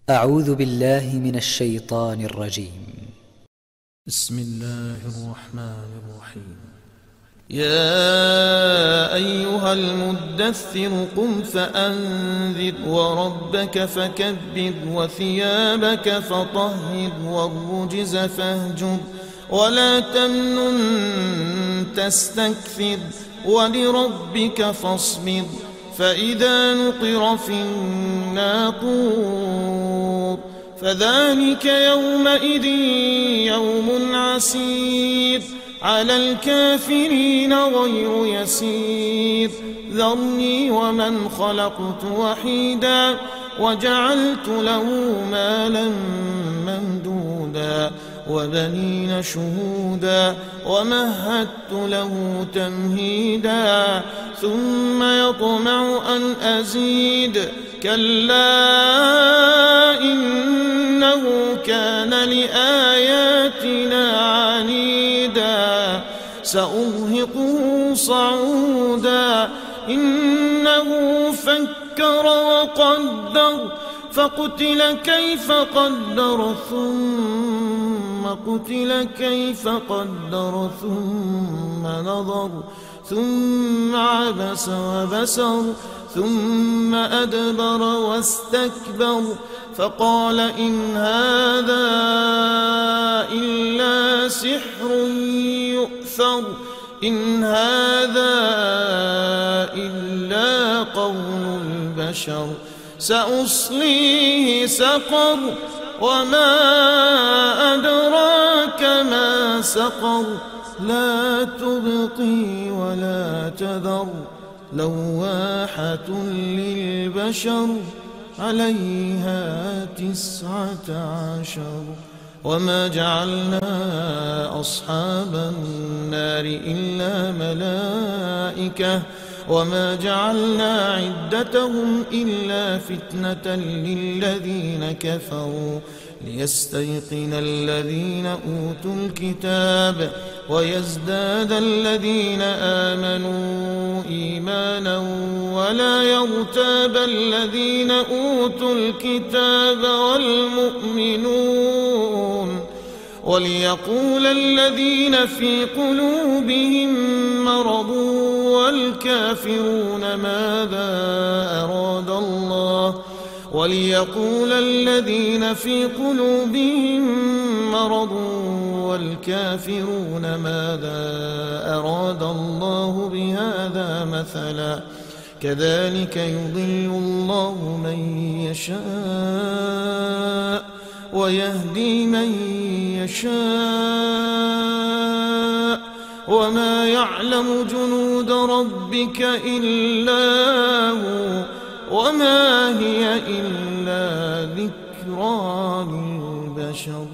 أعوذ بالله من الشيطان الرجيم. بسم الله الرحمن الرحيم. يا أيها المدثر قم فأنذر وربك فكبر وثيابك فطهر والرجز فاهجر ولا تمنن تستكثر ولربك فاصبر فإذا نقر في الناقور فذلك يومئذ يوم عسير على الكافرين غير يسير ذرني ومن خلقت وحيدا وجعلت له مالا ممدودا وبنين شهودا ومهدت له تمهيدا ثم يطمع أن أزيد كلا إنه كان لآياتنا عنيدا سأرهقه صعودا إنه فكر وقدر فقتل كيف قدر ثم قتل كيف قدر ثم نظر ثم عبس وبسر ثم أدبر واستكبر فقال إن هذا إلا سحر يؤثر إن هذا إلا قول البشر سأصليه سقر وما أدراك ما سقر لا تبقي ولا تذر لواحة للبشر عليها 19 وما جعلنا أصحاب النار إلا ملائكة وما جعلنا عدتهم إلا فتنة للذين كفروا ليستيقن الذين أوتوا الكتاب ويزداد الذين آمنوا إيمانا ولا يرتاب الذين أوتوا الكتاب والمؤمنون وليقول الذين في قلوبهم مرض والكافرون ماذا أراد الله وليقول الذين في قلوبهم مرض والكافرون ماذا أراد الله بهذا مثلا كذلك يضل الله من يشاء ويهدي من يشاء وما يعلم جنود ربك إلا هو وما هي إلا ذكرى للبشر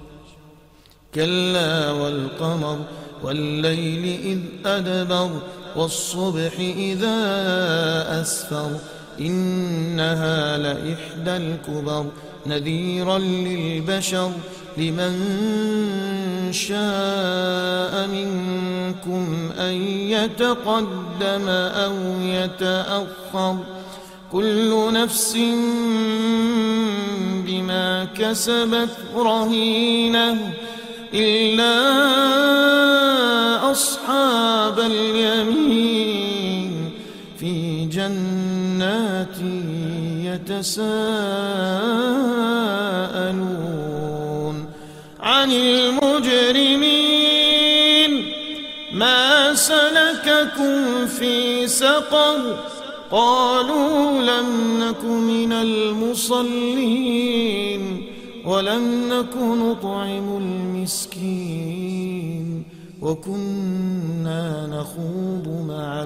كلا والقمر والليل إذ أدبر والصبح إذا أسفر إنها لإحدى الكبر نذيرا للبشر لمن شاء منكم أن يتقدم أو يتأخر كل نفس بما كسبت رهينة إلا أصحاب اليمين في جنات يتساءلون عن المجرمين ما سلككم في سقر قالوا لم نك من المصلين ولم نك نطعم المسكين وكنا نخوض مع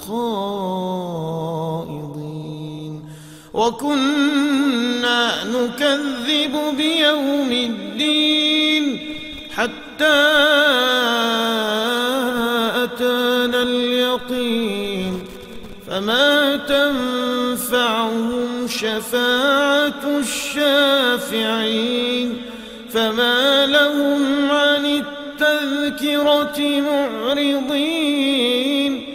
الخائضين وكنا نكذب بيوم الدين حتى أتانا اليقين فما تنفعهم شفاعة الشافعين فما لهم عن التذكرة معرضين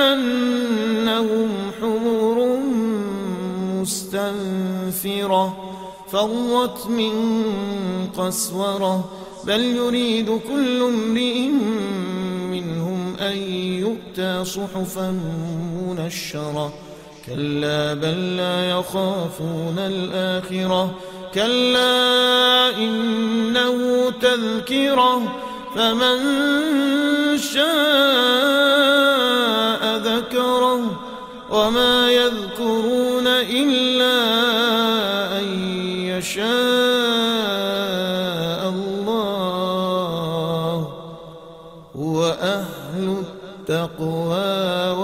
كأنهم حمر مستنفرة فرت من قسورة بل يريد كل امرئ منهم أن يؤتى صحفا منشرة كلا بل لا يخافون الآخرة كلا إنه تذكرة فمن شاء ذكره وما يذكرون إلا أن يشاء الله وأهل التقوى